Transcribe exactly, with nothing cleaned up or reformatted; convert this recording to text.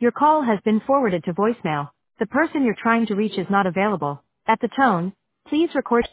Your call has been forwarded to voicemail. The person you're trying to reach is not available. At the tone, please record.